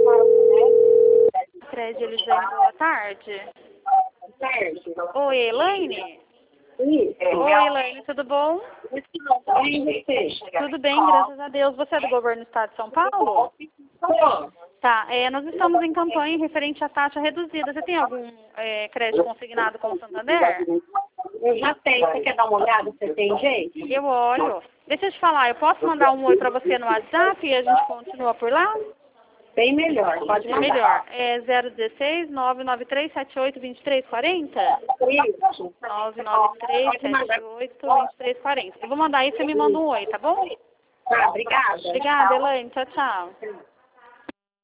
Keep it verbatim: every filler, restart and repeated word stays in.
Crédito Elisane, boa tarde. Oi, Elaine? Sim. Oi, Elaine, tudo bom? Tudo bem, graças a Deus. Você é do governo do estado de São Paulo? Tá, é, nós estamos em campanha referente à taxa reduzida. Você tem algum é, crédito consignado com o Santander? Eu já tenho. Você quer dar uma olhada? Você tem jeito? Eu olho. Deixa eu te falar, eu posso mandar um oi pra você no WhatsApp e a gente continua por lá? Bem melhor. Pode É mandar. melhor. É zero um seis, nove nove três, sete oito, dois três quatro zero? Isso. nove nove três, sete oito, dois três quatro zero. Eu vou mandar aí, você me manda um oi, tá bom? Tá, obrigada. Obrigada, Elaine. Tchau, tchau.